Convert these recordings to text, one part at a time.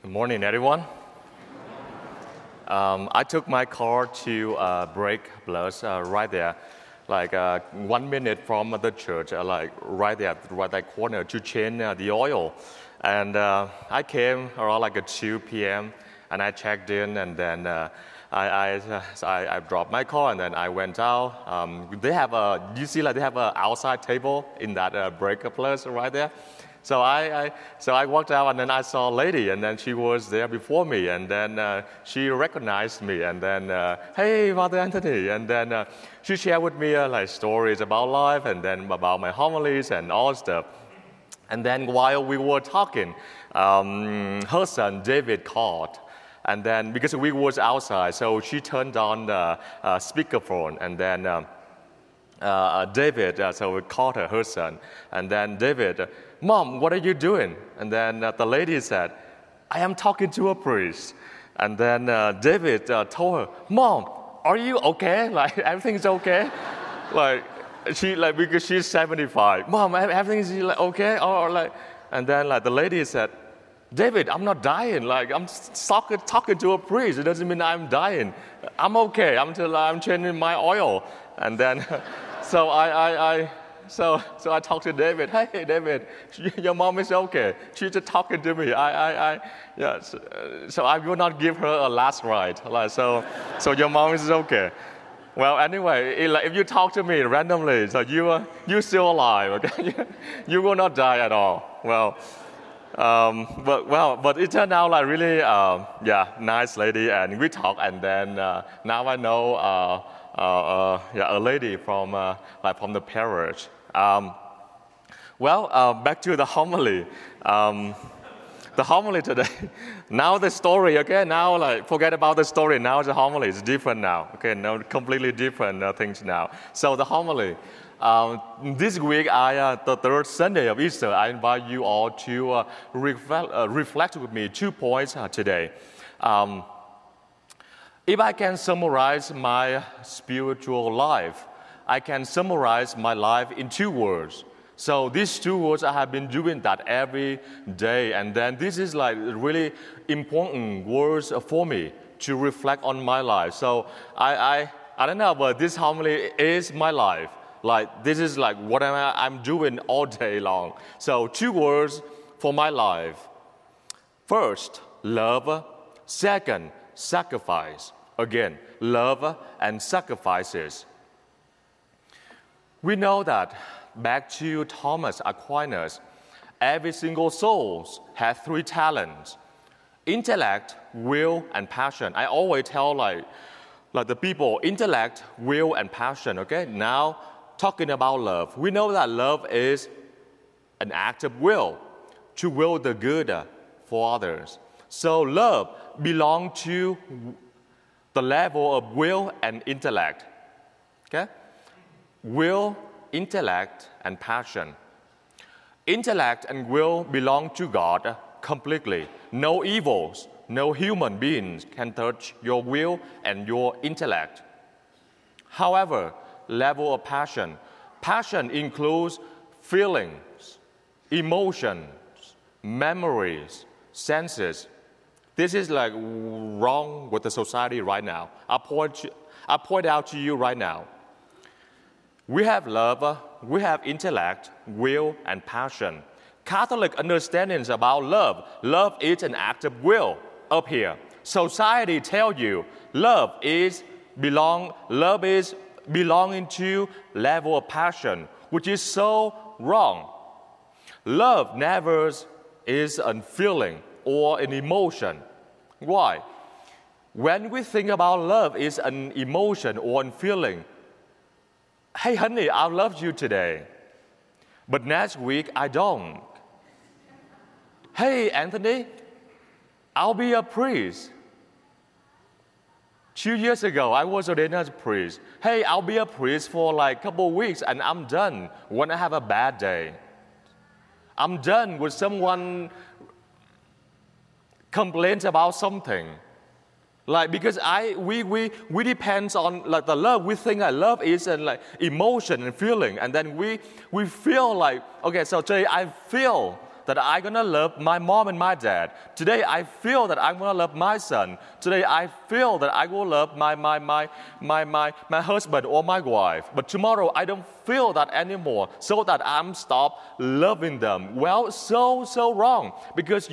Good morning, everyone. I took my car to Break Plus right there, like 1 minute from the church, like right there, right that corner, to change the oil. And I came around like at 2 p.m. and I checked in, and then I dropped my car, and then I went out. They have you see, like they have an outside table in that Break Plus right there. So I walked out, and then I saw a lady, and then she was there before me, and then she recognized me, and then, hey, Father Anthony, and then she shared with me like stories about life, and then about my homilies and all stuff. And then while we were talking, her son David called, and then because we was outside, so she turned on the speakerphone, and then David, so we called her son, and then David, Mom, what are you doing? And then the lady said, I am talking to a priest. And then David told her, Mom, are you okay? Like everything's okay? Because she's 75. Mom, everything's like okay? Or like, and then like the lady said, David, I'm not dying. Like I'm talking to a priest. It doesn't mean I'm dying. I'm okay until I'm changing my oil. And then So I talked to David. Hey, David, your mom is okay. She's just talking to me. So I will not give her a last ride. So your mom is okay. Well, anyway, if you talk to me randomly, so you're still alive. Okay, you will not die at all. But it turned out like really, nice lady, and we talked, and then now I know. A lady from the parish. Back to the homily. The homily today. Now the story. Okay, now like forget about the story. Now the homily is different now. Okay, no, completely different things now. So the homily. This week, the third Sunday of Easter, I invite you all to reflect with me 2 points today. If I can summarize my spiritual life, I can summarize my life in 2 words. So these 2 words, I have been doing that every day. And then this is like really important words for me to reflect on my life. So I don't know, but this homily is my life. Like this is like what I'm doing all day long. So 2 words for my life. First, love. Second, sacrifice. Again, love and sacrifices. We know that back to Thomas Aquinas, every single soul has 3 talents: intellect, will, and passion. I always tell like the people, intellect, will, and passion. Okay, now talking about love, we know that love is an act of will, to will the good for others. So love belongs to the level of will and intellect. Okay? Will, intellect, and passion. Intellect and will belong to God completely. No evils, no human beings can touch your will and your intellect. However, level of passion. Passion includes feelings, emotions, memories, senses. This is like wrong with the society right now. I point out to you right now. We have love, we have intellect, will, and passion. Catholic understandings about love. Love is an act of will up here. Society tells you love is belonging to level of passion, which is so wrong. Love never is a feeling or an emotion. Why? When we think about love is an emotion or a feeling, hey honey, I love you today, but next week I don't. Hey Anthony, I'll be a priest. 2 years ago, I was ordained as a priest. Hey, I'll be a priest for like a couple of weeks and I'm done when I have a bad day. I'm done with someone complains about something. Like because we depends on like the love. We think that love is like emotion and feeling, and then we feel like, okay, so today I feel that I'm going to love my mom and my dad. Today, I feel that I'm going to love my son. Today, I feel that I will love my husband or my wife. But tomorrow, I don't feel that anymore, so that I'm stop loving them. Well, so wrong, because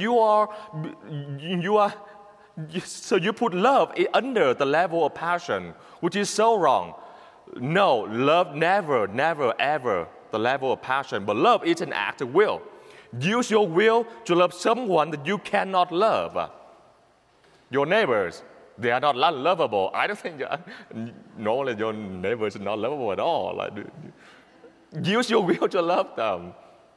so you put love under the level of passion, which is so wrong. No, love never, ever the level of passion. But love is an act of will. Use your will to love someone that you cannot love. Your neighbors, they are not lovable. I don't think normally your neighbors are not lovable at all. Use your will to love them.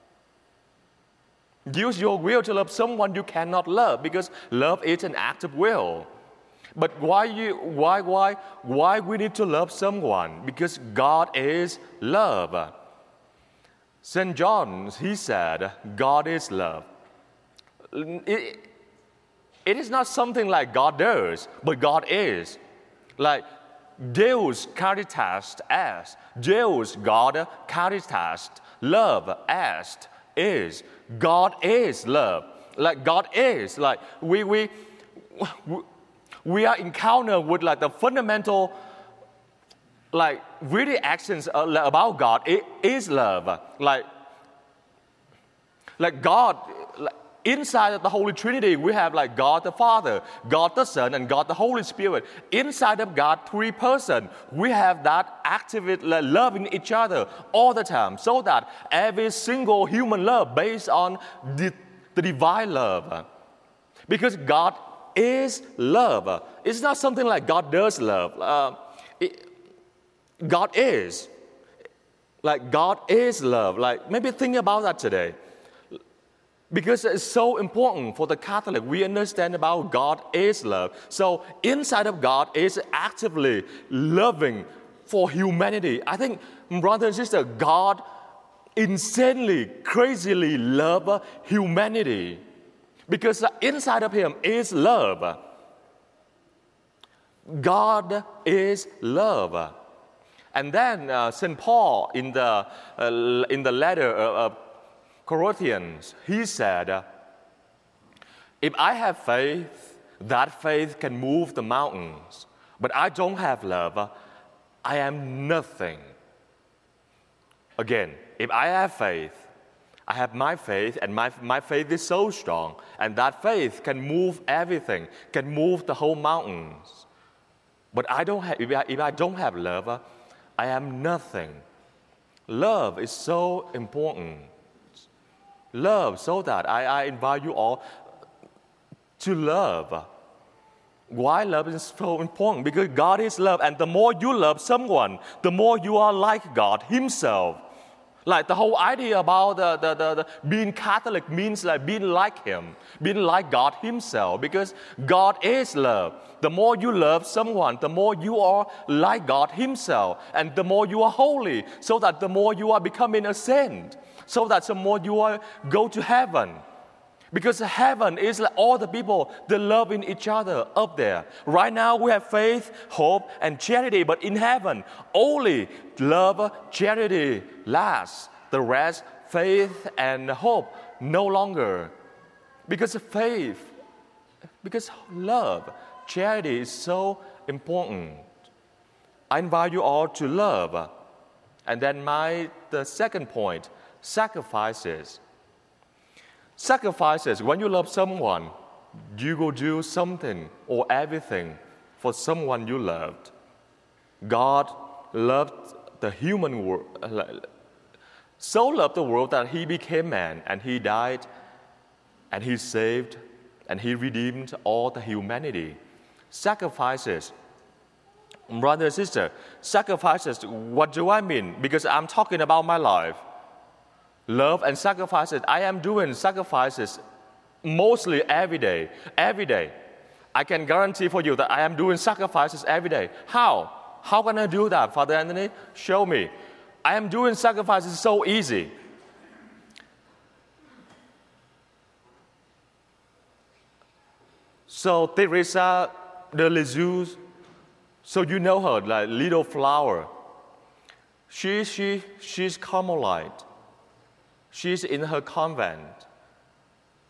Use your will to love someone you cannot love, because love is an act of will. But why we need to love someone? Because God is love. St. John, he said, God is love. It is not something like God does, but God is. Like Deus caritas est, Deus, God, caritas, love, est, is. God is love. Like God is. Like we are encountered with like the fundamental, like really actions about God. It is love. Like God, inside of the Holy Trinity, we have like God the Father, God the Son, and God the Holy Spirit. Inside of God, three persons, we have that active loving each other all the time, so that every single human love based on the divine love. Because God is love. It's not something like God does love. God is. Like God is love. Like maybe think about that today. Because it's so important for the Catholic. We understand about God is love. So inside of God is actively loving for humanity. I think, brothers and sisters, God insanely, crazily loves humanity. Because inside of Him is love. God is love. And then St. Paul in the letter of Corinthians, he said, if I have faith, that faith can move the mountains. But I don't have love, I am nothing. Again, if I have faith, I have my faith, and my faith is so strong, and that faith can move everything, can move the whole mountains. But if I don't have love, I am nothing. Love is so important. Love, so that I invite you all to love. Why love is so important? Because God is love, and the more you love someone, the more you are like God Himself. Like the whole idea about the being Catholic means like being like Him, being like God Himself, because God is love. The more you love someone, the more you are like God Himself, and the more you are holy, so that the more you are becoming a saint, so that the more you are go to heaven. Because heaven is like all the people that love in each other up there. Right now we have faith, hope, and charity, but in heaven, only love, charity lasts. The rest, faith and hope, no longer. Because love, charity is so important. I invite you all to love. And then the second point, sacrifices. Sacrifices, when you love someone, you will do something or everything for someone you loved. God loved the human world, so loved the world that He became man, and He died, and He saved, and He redeemed all the humanity. Sacrifices. Brother and sister, sacrifices, what do I mean? Because I'm talking about my life. Love and sacrifices. I am doing sacrifices mostly every day. Every day. I can guarantee for you that I am doing sacrifices every day. How? How can I do that, Father Anthony? Show me. I am doing sacrifices so easy. So Teresa de Lisieux, so you know her, like little flower. She's Carmelite. She's in her convent.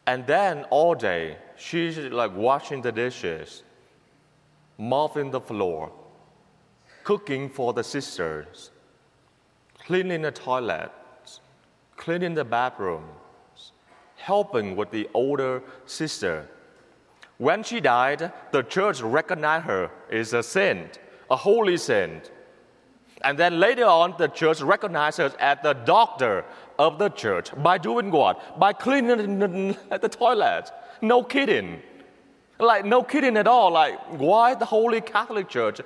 And then all day, she's like washing the dishes, mopping the floor, cooking for the sisters, cleaning the toilets, cleaning the bathrooms, helping with the older sister. When she died, the church recognized her as a saint, a holy saint. And then later on, the church recognized her as the doctor of the church. By doing what? By cleaning the toilet. No kidding. Like, no kidding at all. Like, why the Holy Catholic Church,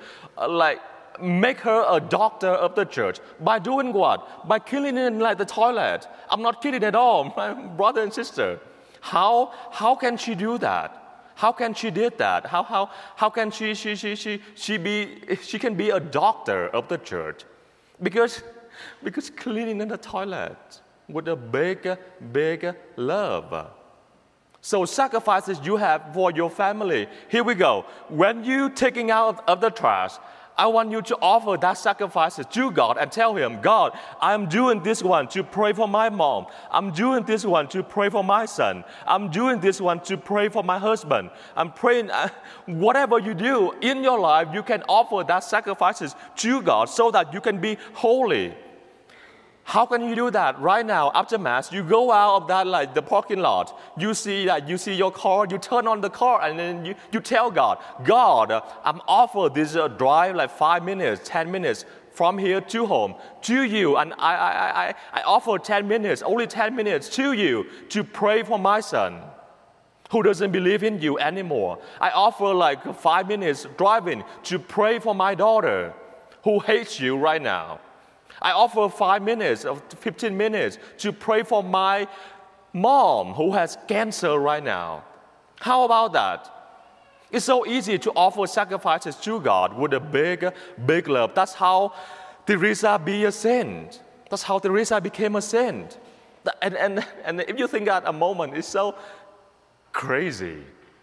make her a doctor of the church? By doing what? By cleaning the toilet. I'm not kidding at all, my brother and sister. How can she do that? How can she did that? How can she can be a doctor of the church? Because cleaning the toilet with a big love. So sacrifices you have for your family. Here we go. When you taking out of the trash, I want you to offer that sacrifices to God and tell Him, God, I'm doing this one to pray for my mom. I'm doing this one to pray for my son. I'm doing this one to pray for my husband. I'm praying, whatever you do in your life, you can offer that sacrifices to God so that you can be holy. How can you do that? Right now, after Mass, you go out of that, the parking lot. You see your car, you turn on the car, and then you tell God, I'm offered this drive 5 minutes, 10 minutes from here to home to you. And I offer 10 minutes, only 10 minutes to you to pray for my son who doesn't believe in you anymore. I offer 5 minutes driving to pray for my daughter who hates you right now. I offer 5 minutes or 15 minutes to pray for my mom who has cancer right now. How about that? It's so easy to offer sacrifices to God with a big love. That's how Teresa be a saint. That's how Teresa became a saint. And if you think at a moment, it's so crazy.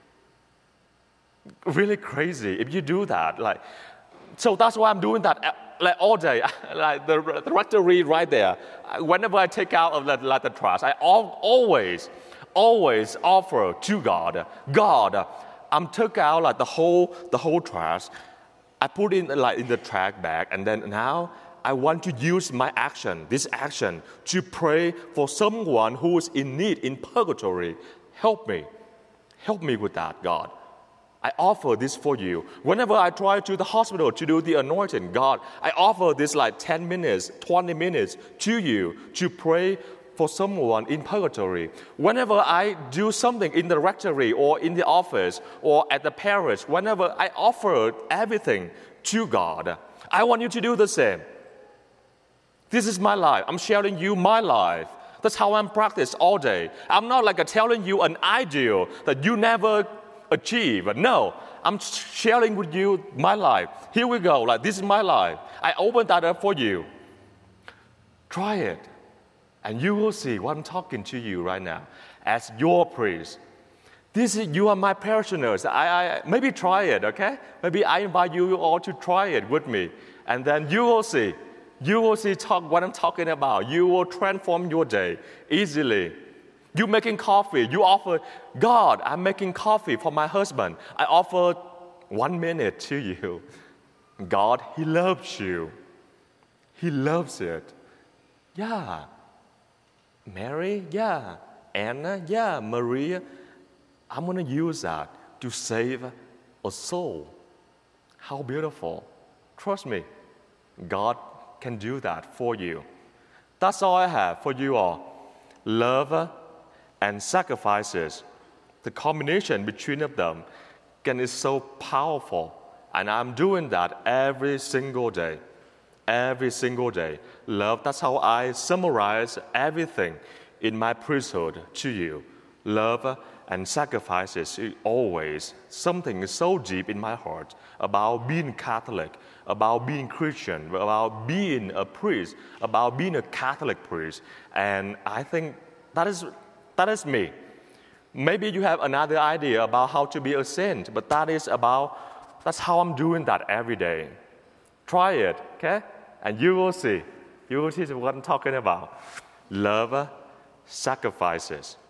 Really crazy if you do that. So that's why I'm doing that all day, the rectory right there. Whenever I take out of the trash, I always offer to God. God, I'm took out the whole trash. I put in in the trash bag, and then now I want to use this action to pray for someone who is in need in purgatory. Help me with that, God. I offer this for you. Whenever I try to the hospital to do the anointing, God, I offer this 10 minutes, 20 minutes to you to pray for someone in purgatory. Whenever I do something in the rectory or in the office or at the parish, whenever I offer everything to God, I want you to do the same. This is my life. I'm sharing you my life. That's how I'm practiced all day. I'm not telling you an ideal that you never achieve. No, I'm sharing with you my life. Here we go. This is my life. I open that up for you. Try it. And you will see what I'm talking to you right now as your priest. You are my parishioners. I maybe try it, okay? Maybe I invite you all to try it with me. And then you will see. You will see what I'm talking about. You will transform your day easily. You making coffee, you offer, God, I'm making coffee for my husband. I offer 1 minute to you. God, He loves you. He loves it. Yeah. Mary, yeah. Anna, yeah. Maria, I'm going to use that to save a soul. How beautiful. Trust me, God can do that for you. That's all I have for you all. Love and sacrifices, the combination between them is so powerful. And I'm doing that every single day. Every single day. Love, that's how I summarize everything in my priesthood to you. Love and sacrifices is always something so deep in my heart about being Catholic, about being Christian, about being a priest, about being a Catholic priest. And I think that is me. Maybe you have another idea about how to be a saint, but that's how I'm doing that every day. Try it, okay? And you will see. You will see what I'm talking about. Love sacrifices.